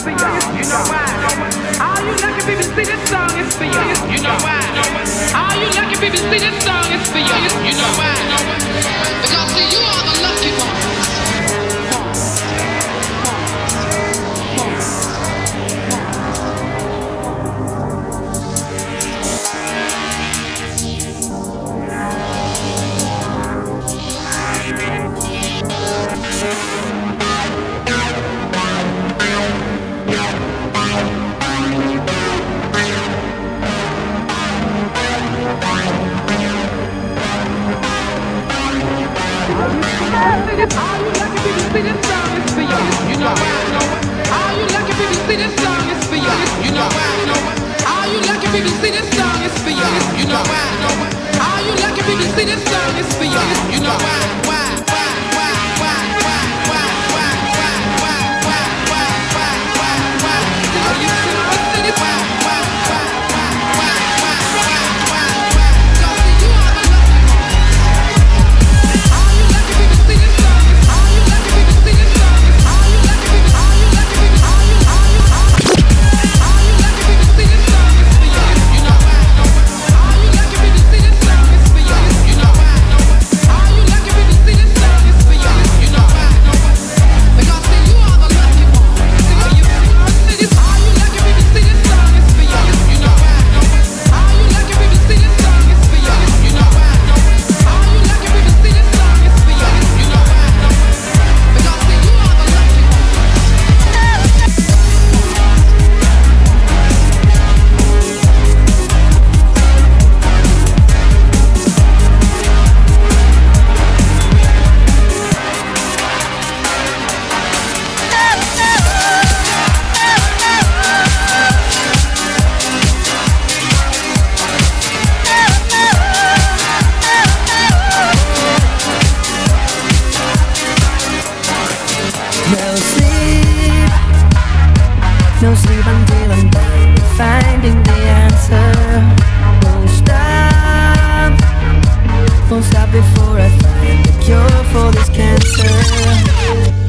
for y'all. You know why? All you lucky people see this song is for y'all. You know why? All you lucky people see this song is for y'all. You know why? Because see, you are the lucky ones. All you lucky people see this song is for y'all. You know why? All you lucky people see this song is for y'all. You know why? All you lucky people see this song is for y'all. You know why? All you lucky people see this song is for y'all. You know why? No sleep until I'm done finding the answer. Won't stop before I find the cure for this cancer.